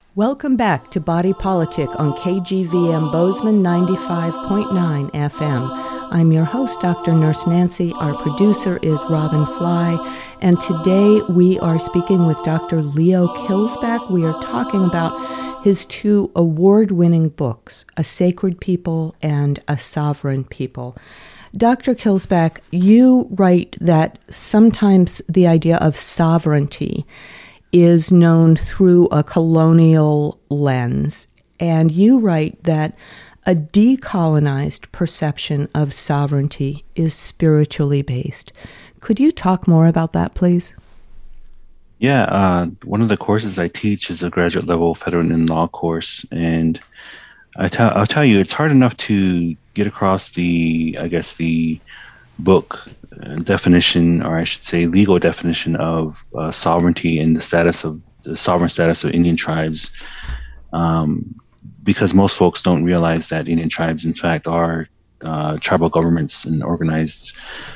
Welcome back to Body Politic on KGVM Bozeman 95.9 FM. I'm your host, Dr. Nurse Nancy. Our producer is Robin Fly. And today we are speaking with Dr. Leo Kilsback. We are talking about his two award-winning books, A Sacred People and A Sovereign People. Dr. Kilsback, you write that sometimes the idea of sovereignty is known through a colonial lens, and you write that a decolonized perception of sovereignty is spiritually based. Could you talk more about that, please? Yeah, one of the courses I teach is a graduate level federal and law course, and I'll tell you, it's hard enough to get across the book definition, or I should say legal definition of sovereignty and the sovereign status of Indian tribes, because most folks don't realize that Indian tribes, in fact, are tribal governments and organized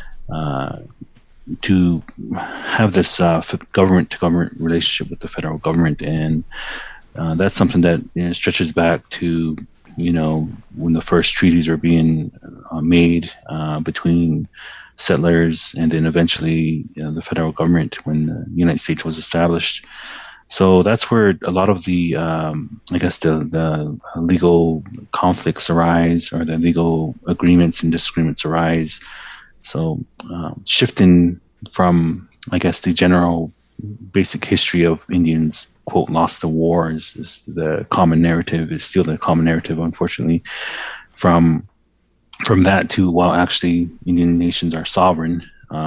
to have this government-to-government relationship with the federal government. And that's something that stretches back to when the first treaties are being made between settlers and then eventually the federal government when the United States was established. So that's where a lot of the the legal conflicts arise, or the legal agreements and disagreements arise. So shifting from the general basic history of Indians, quote, lost the war is the common narrative, is still the common narrative, unfortunately, from that to, well, actually Indian nations are sovereign.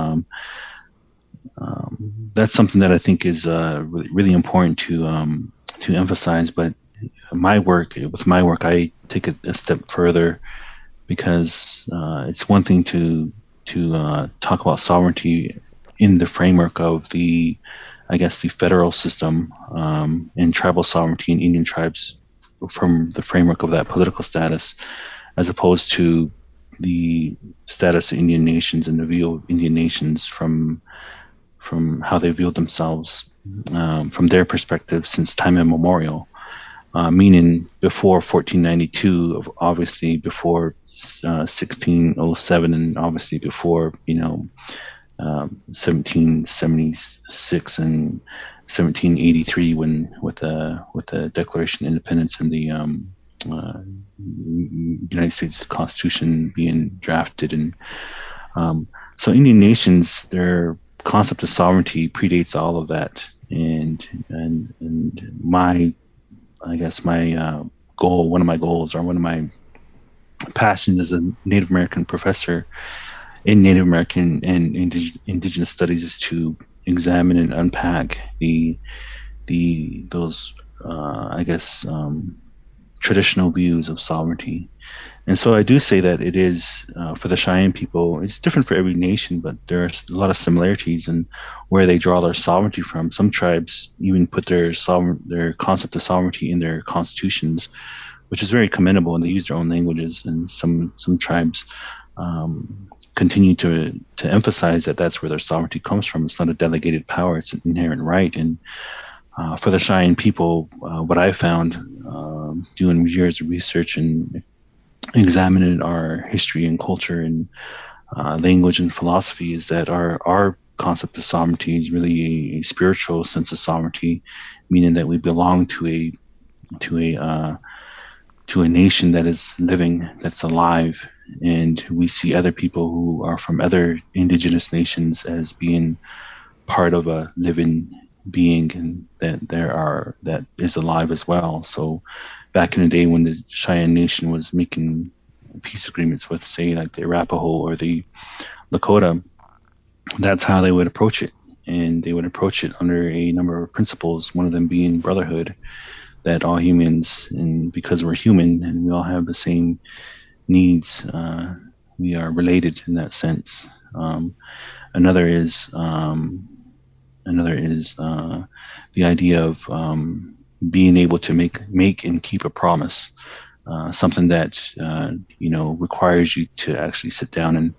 That's something that I think is really important to emphasize. But with my work, I take it a step further, because it's one thing to talk about sovereignty in the framework of the federal system and tribal sovereignty in Indian tribes from the framework of that political status, as opposed to the status of Indian nations and the view of Indian nations from how they viewed themselves from their perspective since time immemorial, meaning before 1492, obviously before 1607, and obviously before 1776 and 1783, when with the Declaration of Independence and the United States Constitution being drafted. And so Indian nations, their concept of sovereignty predates all of that. And my goal, one of my goals, or one of my passions as a Native American professor in Native American and Indigenous studies, is to examine and unpack those traditional views of sovereignty. And so I do say that it is, for the Cheyenne people, it's different for every nation, but there's a lot of similarities in where they draw their sovereignty from. Some tribes even put their concept of sovereignty in their constitutions, which is very commendable, and they use their own languages. And some tribes continue to emphasize that that's where their sovereignty comes from. It's not a delegated power, it's an inherent right. And for the Cheyenne people, what I found doing years of research and examining our history and culture and language and philosophy is that our concept of sovereignty is really a spiritual sense of sovereignty, meaning that we belong to a nation that is living, that's alive, and we see other people who are from other indigenous nations as being part of a living being, and that is alive as well. So back in the day when the Cheyenne Nation was making peace agreements with, say, like the Arapaho or the Lakota, that's how they would approach it. And they would approach it under a number of principles, one of them being brotherhood, that all humans, and because we're human and we all have the same needs, we are related in that sense. Another is the idea of being able to make and keep a promise, something that requires you to actually sit down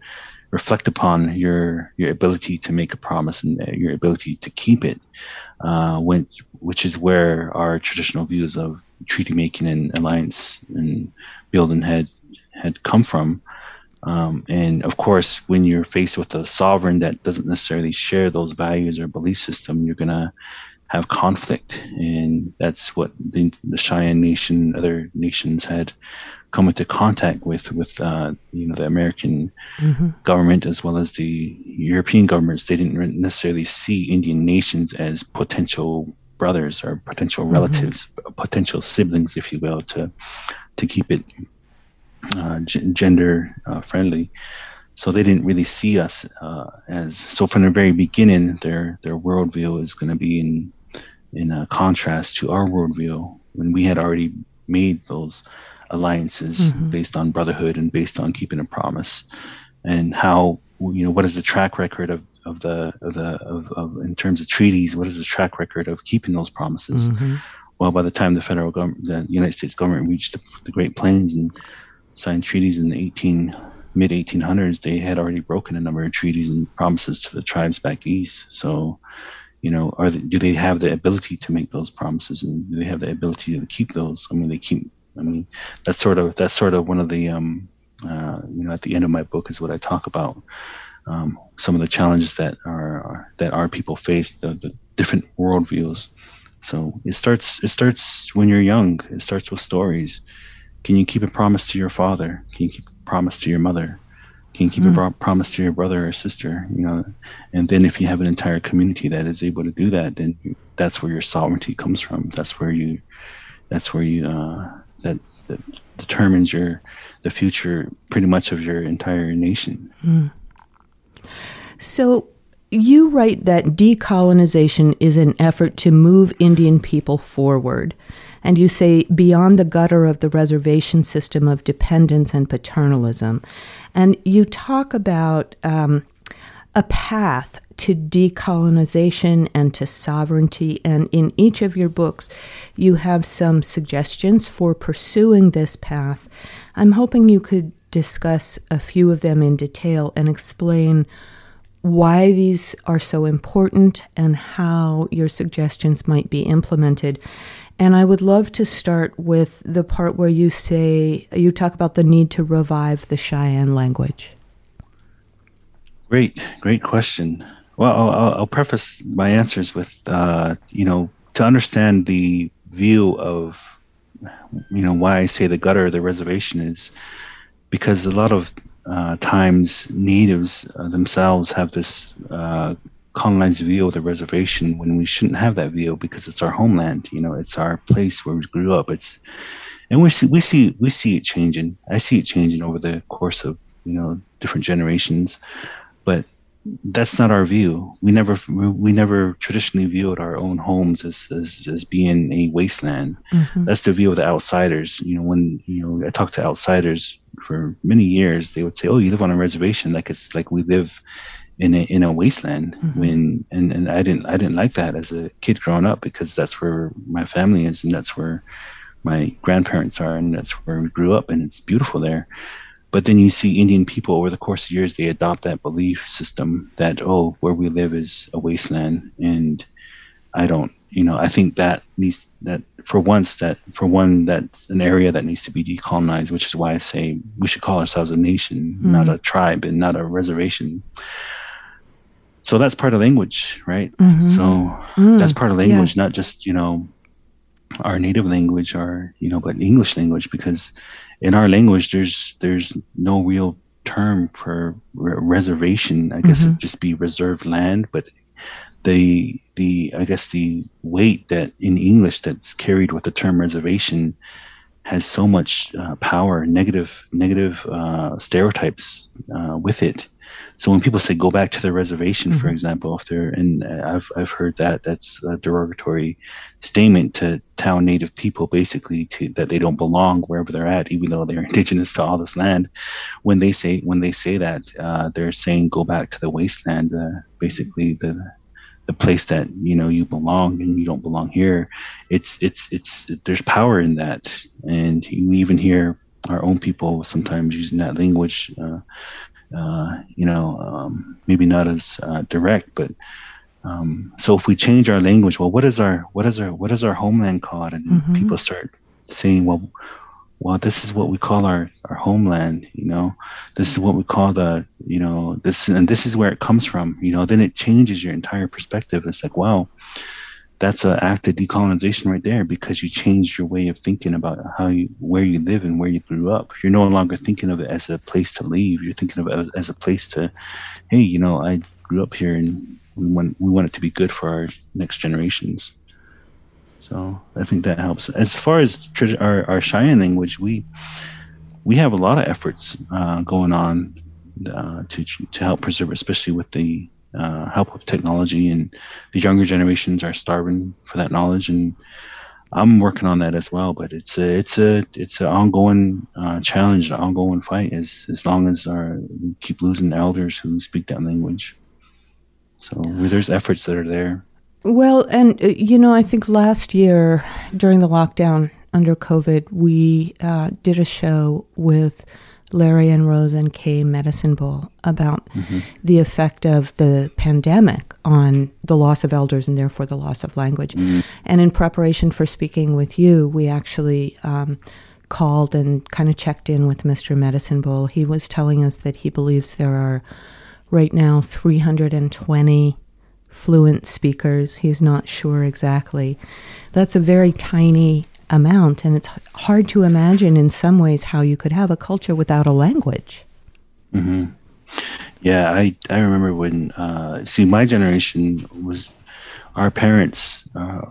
reflect upon your ability to make a promise and your ability to keep it, which is where our traditional views of treaty making and alliance and building had come from. And of course, when you're faced with a sovereign that doesn't necessarily share those values or belief system, you're going to have conflict. And that's what the Cheyenne Nation and other nations had come into contact with the American government as well as the European governments. They didn't necessarily see Indian nations as potential brothers or potential relatives, potential siblings, if you will, to keep it gender friendly. So they didn't really see us as. So from the very beginning, their worldview is going to be in a contrast to our worldview, when we had already made those alliances based on brotherhood and based on keeping a promise. And how, what is the track record of in terms of treaties? What is the track record of keeping those promises? Well, by the time the federal government, the United States government, reached the Great Plains and signed treaties in the mid 1800s, they had already broken a number of treaties and promises to the tribes back east. So, do they have the ability to make those promises, and do they have the ability to keep those? That's sort of one of the at the end of my book is what I talk about, some of the challenges that our people face, the different worldviews. So it starts when you're young. It starts with stories. Can you keep a promise to your father? Can you keep a promise to your mother? Can you keep a promise to your brother or sister? And then if you have an entire community that is able to do that, then that's where your sovereignty comes from. That's where you that determines the future pretty much of your entire nation. So you write that decolonization is an effort to move Indian people forward. And you say, beyond the gutter of the reservation system of dependence and paternalism. And you talk about a path to decolonization and to sovereignty. And in each of your books, you have some suggestions for pursuing this path. I'm hoping you could discuss a few of them in detail and explain why these are so important and how your suggestions might be implemented. And I would love to start with the part where you talk about the need to revive the Cheyenne language. Great question. Well, I'll preface my answers with, to understand the view of, why I say the gutter of the reservation is because a lot of times natives themselves have this colonized view of the reservation when we shouldn't have that view, because it's our homeland. It's our place where we grew up. And we see it changing. I see it changing over the course of different generations, but that's not our view. We never traditionally viewed our own homes as being a wasteland. That's the view of the outsiders. When I talk to outsiders for many years, they would say, "Oh, you live on a reservation like it's like we live in a wasteland." And I didn't like that as a kid growing up, because that's where my family is, and that's where my grandparents are, and that's where we grew up, and it's beautiful there. But then you see Indian people over the course of years, they adopt that belief system that, where we live is a wasteland. And I think that's an area that needs to be decolonized, which is why I say we should call ourselves a nation, not a tribe and not a reservation. So that's part of language, right? So that's part of language, not just, our native language or, but English language, because in our language, there's no real term for reservation. I guess it'd just be reserved land, but the weight that in English that's carried with the term reservation has so much power, negative stereotypes with it. So when people say go back to the reservation, for example, I've heard that's a derogatory statement to town native people, basically that they don't belong wherever they're at, even though they're indigenous to all this land. When they say that, they're saying go back to the wasteland, basically the place that you belong and you don't belong here. It's there's power in that, and we even hear our own people sometimes using that language. maybe not as direct, but so if we change our language, well, what is our homeland called? And Mm-hmm. people start saying, well, this is what we call our homeland, this is what we call this is where it comes from, then it changes your entire perspective. It's like, wow, that's an act of decolonization right there, because you changed your way of thinking about where you live and where you grew up. You're no longer thinking of it as a place to leave. You're thinking of it as a place to, hey, I grew up here and we want it to be good for our next generations. So I think that helps. As far as our Cheyenne language, we have a lot of efforts going on to help preserve it, especially with the help of technology, and the younger generations are starving for that knowledge, and I'm working on that as well. But it's an ongoing challenge, an ongoing fight, as long as we keep losing elders who speak that language. So there's efforts that are there. Well, and, I think last year during the lockdown under COVID, we did a show with Larry and Rose and Kay Medicine Bowl about the effect of the pandemic on the loss of elders and therefore the loss of language. Mm-hmm. And in preparation for speaking with you, we actually called and kind of checked in with Mr. Medicine Bowl. He was telling us that he believes there are right now 320 fluent speakers. He's not sure exactly. That's a very tiny amount, and it's hard to imagine in some ways how you could have a culture without a language. Mm-hmm. Yeah, I remember when, my generation was, our parents, the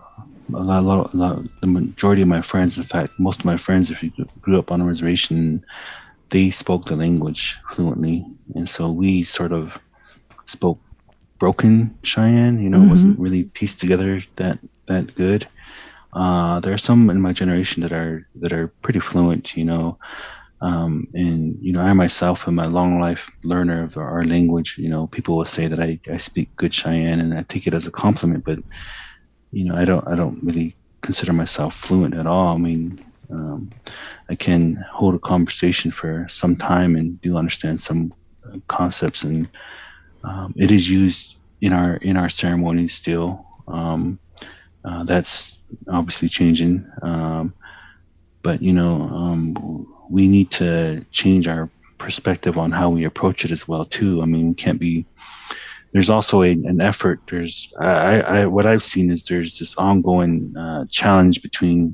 majority of my friends, in fact, most of my friends, if you grew up on a reservation, they spoke the language fluently. And so we sort of spoke broken Cheyenne, it wasn't really pieced together that good. There are some in my generation that are pretty fluent, and I myself am a long life learner of our language. People will say that I speak good Cheyenne, and I take it as a compliment, but I don't really consider myself fluent at all. I mean, I can hold a conversation for some time and do understand some concepts, and it is used in our ceremonies still. That's obviously changing, but we need to change our perspective on how we approach it as well too. I mean, we can't be. There's also an effort. There's what I've seen is there's this ongoing challenge between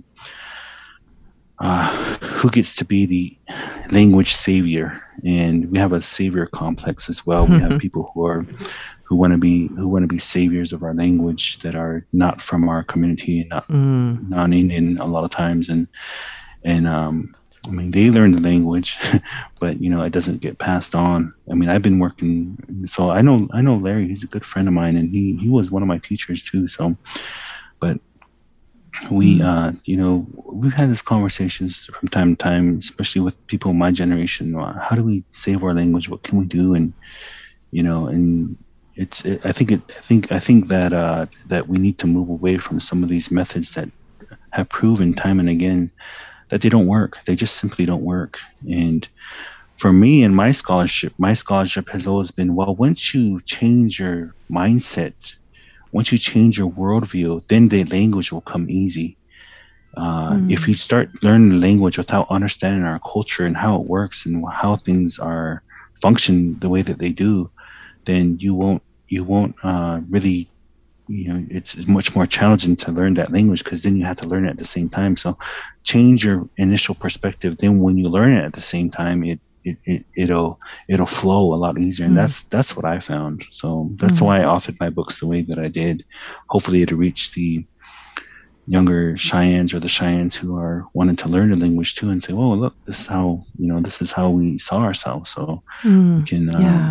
who gets to be the language savior, and we have a savior complex as well. We have people who want to be saviors of our language that are not from our community and not non-Indian a lot of times, and I mean, they learn the language, but it doesn't get passed on. I mean, I've been working, so I know Larry. He's a good friend of mine, and he was one of my teachers too. So, but we we've had these conversations from time to time, especially with people in my generation. How do we save our language? What can we do? And and I think that we need to move away from some of these methods that have proven time and again that they don't work. They just simply don't work. And for me and my scholarship has always been, well, once you change your mindset, once you change your worldview, then the language will come easy. If you start learning the language without understanding our culture and how it works and how things are function the way that they do, then you won't really, it's much more challenging to learn that language, because then you have to learn it at the same time. So change your initial perspective. Then when you learn it at the same time, it'll flow a lot easier. And that's what I found. So that's why I authored my books the way that I did. Hopefully it'll reach the younger Cheyennes or the Cheyennes who are wanting to learn the language too, and say, "Oh, look, this is how we saw ourselves." So we can,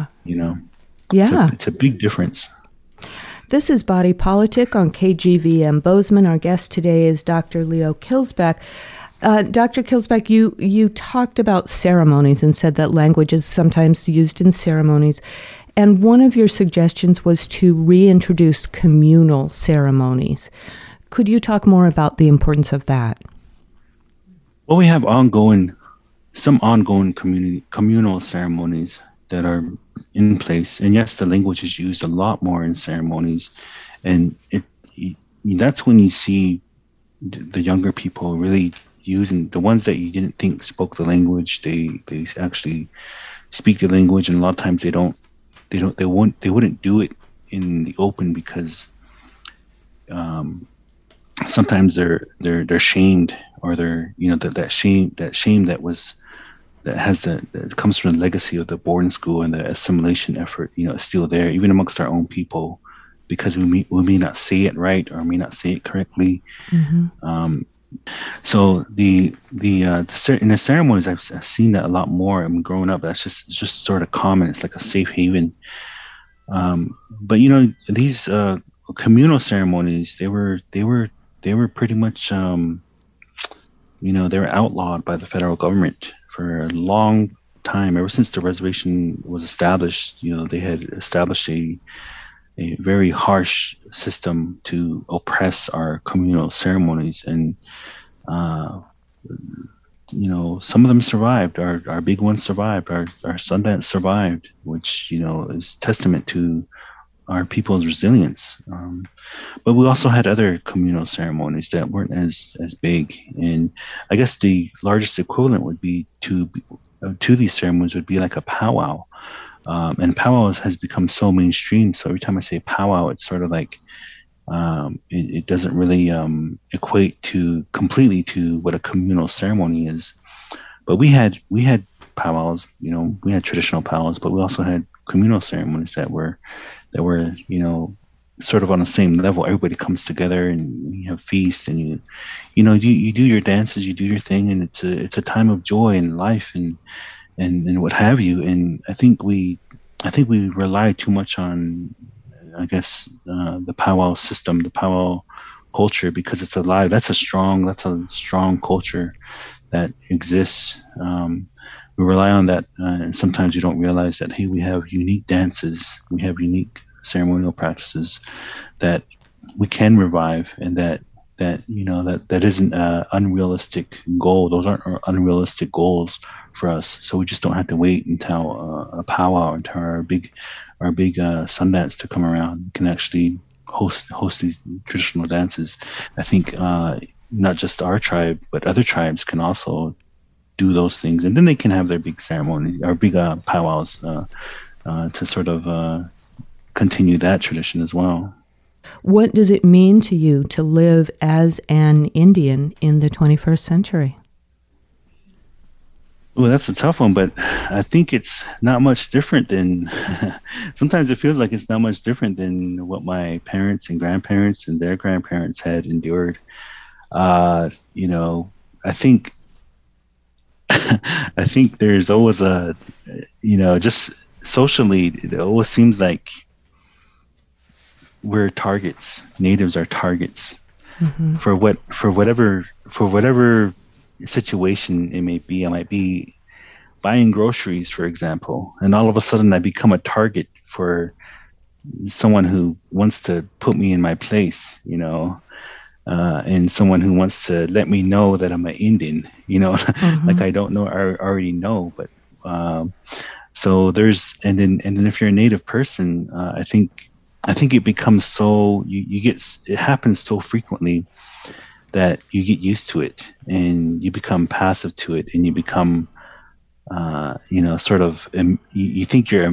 it's a big difference. This is Body Politic on KGVM Bozeman. Our guest today is Dr. Leo Kilsbeck. Dr. Kilsbeck, you talked about ceremonies and said that language is sometimes used in ceremonies. And one of your suggestions was to reintroduce communal ceremonies. Could you talk more about the importance of that? Well, we have some ongoing communal ceremonies that are in place. And yes, the language is used a lot more in ceremonies, and that's when you see the younger people really using the ones that you didn't think spoke the language. They actually speak the language, and a lot of times they wouldn't do it in the open because sometimes they're shamed, or they're that shame that comes from the legacy of the boarding school and the assimilation effort, is still there even amongst our own people, because we may not say it right or may not say it correctly. So in the ceremonies, I've seen that a lot more. I mean, growing up, that's just sort of common. It's like a safe haven. But these communal ceremonies, they were pretty much they were outlawed by the federal government for a long time. Ever since the reservation was established, they had established a very harsh system to oppress our communal ceremonies, and some of them survived. Our big ones survived. Our Sundance survived, which is testament to our people's resilience. But we also had other communal ceremonies that weren't as big, and I guess the largest equivalent would be to these ceremonies would be like a powwow. And powwow has become so mainstream. So every time I say powwow, it's sort of like it doesn't really equate completely to what a communal ceremony is. But we had powwows. We had traditional powwows, but we also had communal ceremonies that were sort of on the same level. Everybody comes together and you have feast, and you do your dances, you do your thing, and it's a time of joy and life and what have you. And I think we rely too much on, I guess, the powwow system, the powwow culture, because it's alive. That's a strong culture that exists. We rely on that, and sometimes you don't realize that, hey, we have unique dances, we have unique ceremonial practices that we can revive, and that isn't an unrealistic goal. Those aren't unrealistic goals for us. So we just don't have to wait until a powwow, until our big Sundance to come around. We can actually host these traditional dances. I think not just our tribe, but other tribes can also do those things, and then they can have their big ceremonies or big powwows to sort of continue that tradition as well. What does it mean to you to live as an Indian in the 21st century? Well, that's a tough one, but I think it's not much different than, sometimes it feels like it's not much different than what my parents and grandparents and their grandparents had endured. I think there's always just socially, it always seems like we're targets. Natives are targets for whatever situation it may be. I might be buying groceries, for example, and all of a sudden I become a target for someone who wants to put me in my place, and someone who wants to let me know that I'm an Indian, like I don't know, I already know, but so there's, and then if you're a Native person, I think it becomes so, it happens so frequently that you get used to it and you become passive to it, and you become, sort of, you think you're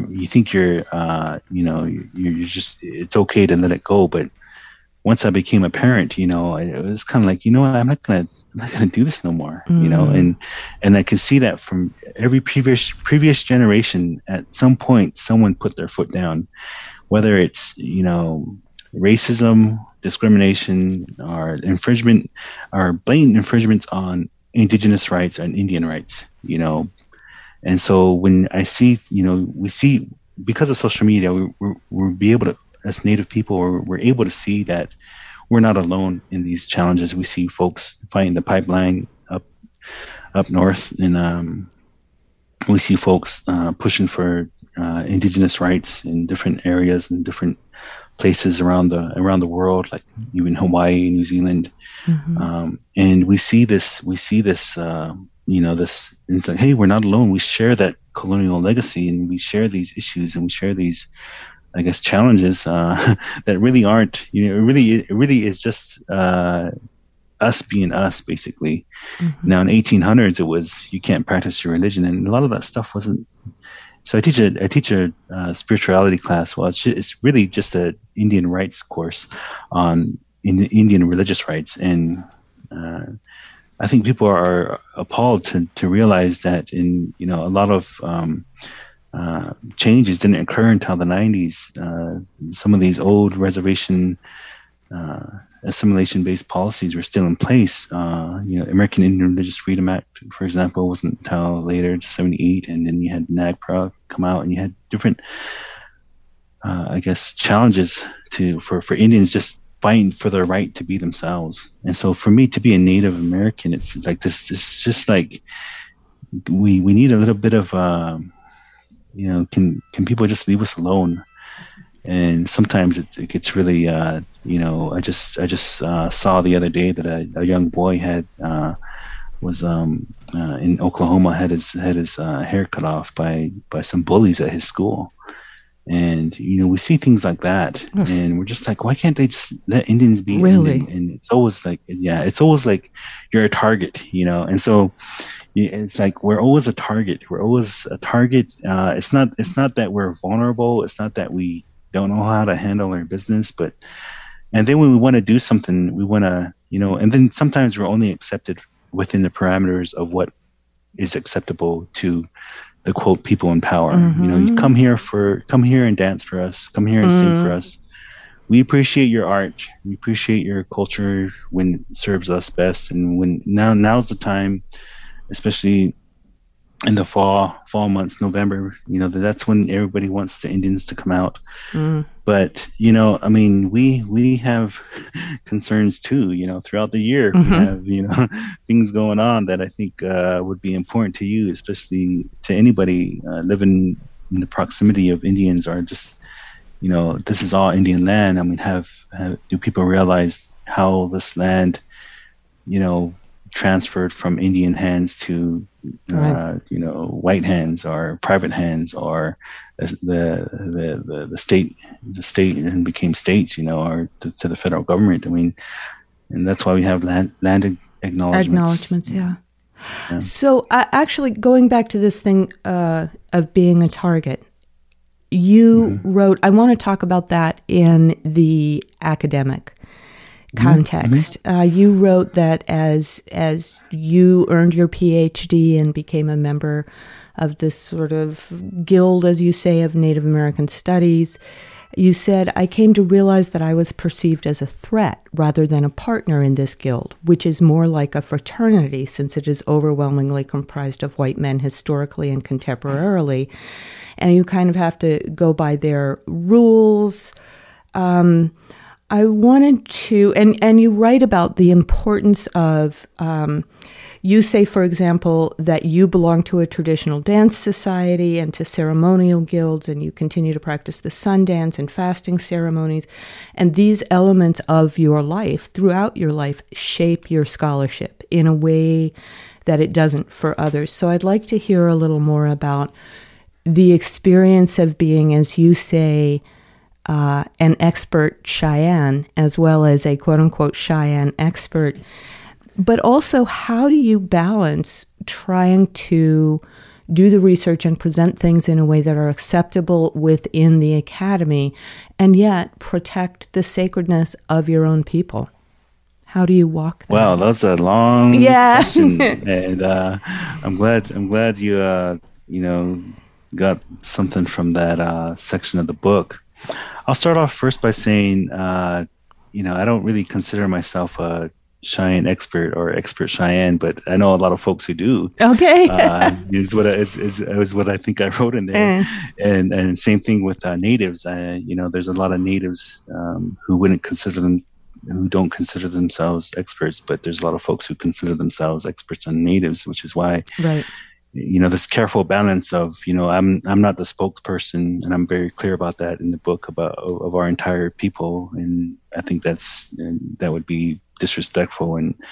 just, it's okay to let it go. But once I became a parent, it was kind of like, I'm not gonna do this no more, and I can see that from every previous generation. At some point, someone put their foot down, whether it's, racism, discrimination, or infringement, or blatant infringements on Indigenous rights and Indian rights, And so when I see, we see, because of social media, we'll be able to, as Native people, we're able to see that we're not alone in these challenges. We see folks fighting the pipeline up north, and we see folks pushing for Indigenous rights in different areas and different places around the world, like even Hawaii, New Zealand, and we see this this, and it's like, hey, we're not alone. We share that colonial legacy, and we share these issues, and we share these, I guess, challenges that really aren't, it really is just us being us, basically. Mm-hmm. Now in 1800s, it was, you can't practice your religion, and a lot of that stuff wasn't. So I teach a spirituality class. Well, it's really just an Indian rights course on Indian religious rights, and I think people are appalled to realize that in a lot of changes didn't occur until the 90s. Some of these old reservation assimilation-based policies were still in place. American Indian Religious Freedom Act, for example, wasn't until later, 78, and then you had NAGPRA come out, and you had different, I guess, challenges for Indians just fighting for their right to be themselves. And so for me to be a Native American, it's like this. It's just like we need a little bit of can people just leave us alone? And sometimes it gets really I just saw the other day that a young boy was in Oklahoma, had his hair cut off by some bullies at his school. And we see things like that, and we're just like, why can't they just let Indians be? Really? And it's always like, it's always like you're a target, and so it's like we're always a target. We're always a target. It's not that we're vulnerable. It's not that we don't know how to handle our business, and then when we want to do something, we want to, and then sometimes we're only accepted within the parameters of what is acceptable to the quote people in power. Mm-hmm. You come here and dance for us, come here and sing for us. We appreciate your art, we appreciate your culture when it serves us best, and when now's the time, especially in the fall months, November, that's when everybody wants the Indians to come out. But we have concerns too, throughout the year. Mm-hmm. We have things going on that I think would be important to you, especially to anybody living in the proximity of Indians, or just this is all Indian land. I mean, do people realize how this land transferred from Indian hands to white hands or private hands, or the state and became states, or to the federal government. I mean, and that's why we have land acknowledgements. Yeah. So actually, going back to this thing of being a target, you wrote, I want to talk about that in the academic context. You wrote that as you earned your PhD and became a member of this sort of guild, as you say, of Native American studies, you said, I came to realize that I was perceived as a threat rather than a partner in this guild, which is more like a fraternity since it is overwhelmingly comprised of white men historically and contemporarily. And you kind of have to go by their rules. I wanted to, and you write about the importance of, you say, for example, that you belong to a traditional dance society and to ceremonial guilds, and you continue to practice the sun dance and fasting ceremonies. And these elements of your life, throughout your life, shape your scholarship in a way that it doesn't for others. So I'd like to hear a little more about the experience of being, as you say, an expert Cheyenne, as well as a quote-unquote Cheyenne expert. But also, how do you balance trying to do the research and present things in a way that are acceptable within the academy, and yet protect the sacredness of your own people? How do you walk that? Wow, that's a long question. And I'm glad you got something from that section of the book. I'll start off first by saying, I don't really consider myself a Cheyenne expert or expert Cheyenne, but I know a lot of folks who do. Okay. Is what I think I wrote in there. And same thing with natives. There's a lot of natives who don't consider themselves experts, but there's a lot of folks who consider themselves experts on natives, which is why, right. This careful balance of, I'm not the spokesperson, and I'm very clear about that in the book of our entire people. And I think that would be disrespectful and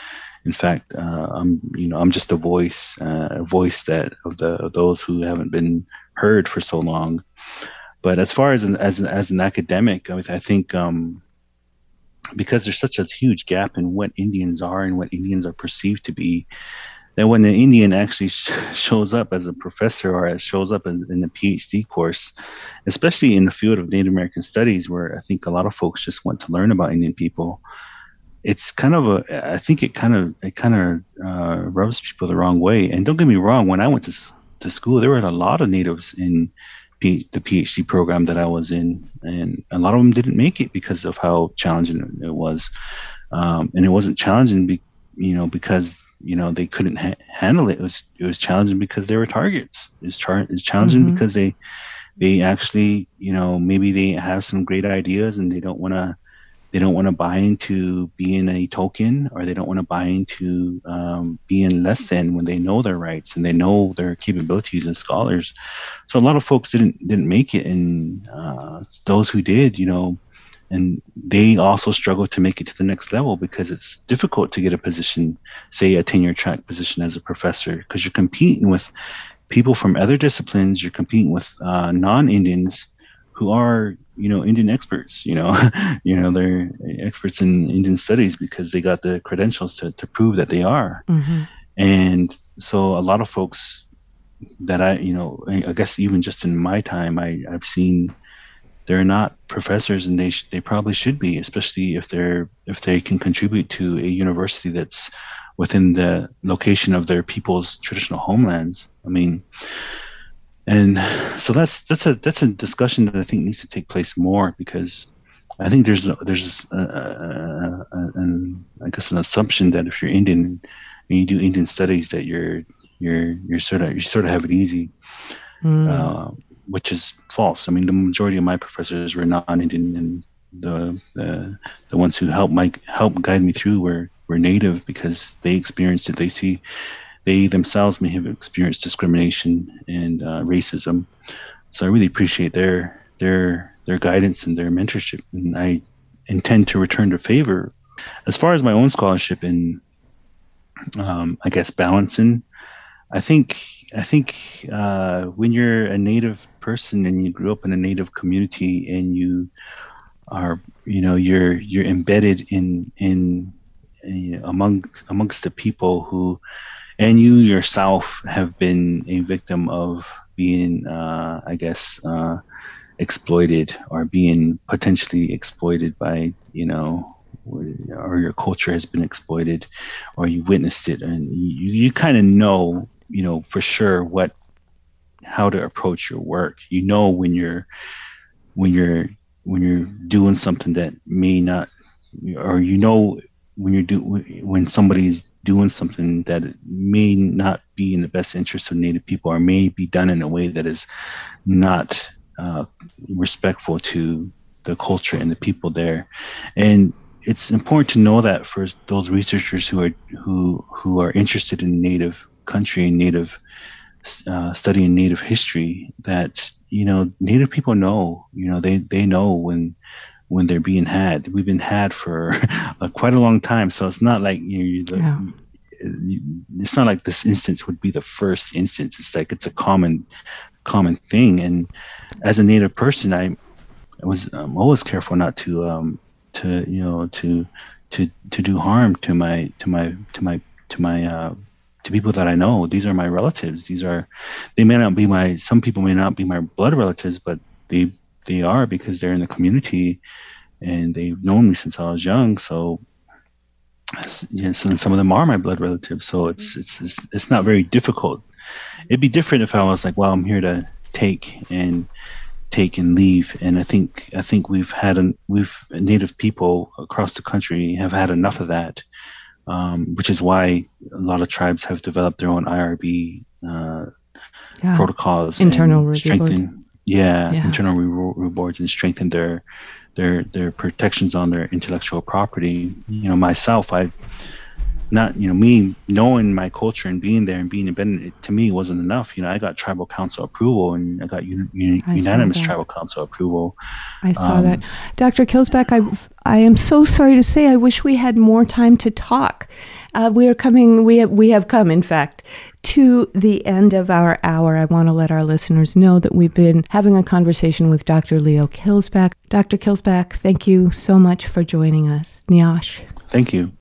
In fact, I'm just a voice that of those who haven't been heard for so long. But as far as an academic, I think because there's such a huge gap in what Indians are and what Indians are perceived to be, that when an Indian actually shows up as a professor or shows up as in a PhD course, especially in the field of Native American studies, where I think a lot of folks just want to learn about Indian people, it's kind of I think it kind of rubs people the wrong way. And don't get me wrong, when I went to school, there were a lot of Natives in the PhD program that I was in, and a lot of them didn't make it because of how challenging it was. And it wasn't challenging, because they couldn't handle it. It was challenging because they were targets. It's challenging because they actually, maybe they have some great ideas and they don't want to buy into being a token, or they don't want to buy into being less than when they know their rights and they know their capabilities as scholars. So a lot of folks didn't make it, and those who did, and they also struggle to make it to the next level because it's difficult to get a position, say a tenure track position as a professor, because you're competing with people from other disciplines. You're competing with non-Indians who are, Indian experts, they're experts in Indian studies because they got the credentials to prove that they are. Mm-hmm. And so a lot of folks that I guess even just in my time, I've seen they're not professors, and they probably should be, especially if they can contribute to a university that's within the location of their people's traditional homelands. And so that's a discussion that I think needs to take place more, because I think there's I guess an assumption that if you're Indian and you do Indian studies, that you sort of have it easy. Which is false. The majority of my professors were non-Indian, and the ones who helped guide me through were Native, because they experienced it. They themselves may have experienced discrimination and racism. So I really appreciate their guidance and their mentorship, and I intend to return the favor. As far as my own scholarship in, I guess, balancing, I think when you're a Native person and you grew up in a Native community and you are, you're embedded in amongst the people who, and you yourself have been a victim of being, exploited, or being potentially exploited by, or your culture has been exploited, or you witnessed it, and you kind of know, for sure how to approach your work. When you're doing something that may not, or when somebody's doing something that may not be in the best interest of Native people, or may be done in a way that is not respectful to the culture and the people there. And it's important to know that for those researchers who are interested in Native country and Native studying Native history, that Native people know, they know when they're being had. We've been had for quite a long time, so it's not like it's not like this instance would be the first instance. It's like it's a common thing. And as a Native person, I'm always careful not to do harm to people that I know. These are my relatives. Some people may not be my blood relatives, but they are, because they're in the community and they've known me since I was young. So yes, and some of them are my blood relatives. So it's not very difficult. It'd be different if I was like, well, I'm here to take and leave. And I think we've Native people across the country have had enough of that, which is why a lot of tribes have developed their own IRB protocols, internal review board. Internal review boards, and strengthen their protections on their intellectual property. Myself, not, me knowing my culture and being there and being embedded, it, to me, wasn't enough. I got tribal council approval, and I got unanimous tribal council approval. I saw that. Dr. Kilsback, I am so sorry to say, I wish we had more time to talk. We have come, in fact, to the end of our hour. I want to let our listeners know that we've been having a conversation with Dr. Leo Kilsback. Dr. Kilsback, thank you so much for joining us. Nyash. Thank you.